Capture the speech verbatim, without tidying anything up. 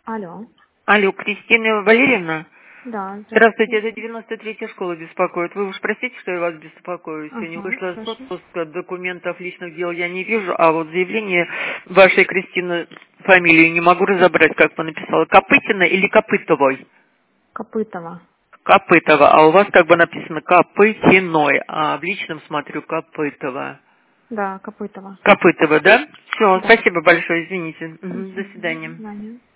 Алло. Алло, Кристина Валерьевна? Да, Здравствуйте, это девяносто третья школа беспокоит. Вы уж простите, что я вас беспокою. Сегодня Ага, вышла хорошо. соцпуска, документов личных дел я не вижу, а вот заявление вашей Кристины, фамилию не могу разобрать, как вы написала. Копытина или Копытовой? Копытова. Копытова, а у вас как бы написано Копытиной, а в личном смотрю Копытова. Да, Копытова. Копытова, да? Все, Да. спасибо большое, извините. Мгм, до Мгм. До свидания. свидания.